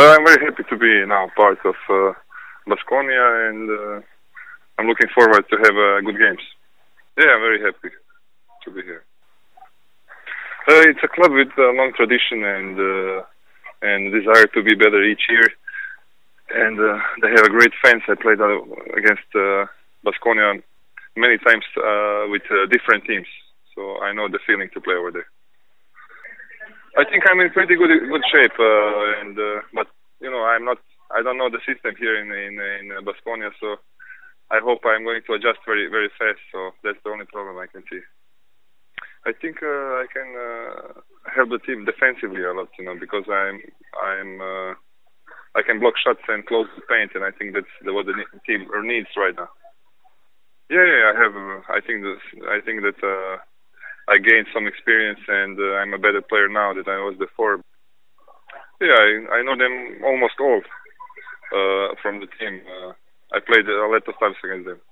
I'm very happy to be now part of Baskonia, and I'm looking forward to have good games. Yeah, I'm very happy to be here. It's a club with a long tradition and desire to be better each year, and they have a great fans. I played against Baskonia many times with different teams, so I know the feeling to play over there. I think I'm in pretty good shape, but you know I don't know the system here in Baskonia, so I hope I'm going to adjust very very fast. So that's the only problem I can see. I think I can help the team defensively a lot, you know, because I can block shots and close the paint, and I think that's what the team needs right now. Yeah, I have. I think that I gained some experience, and I'm a better player now than I was before. Yeah, I know them almost all from the team. I played a lot of times against them.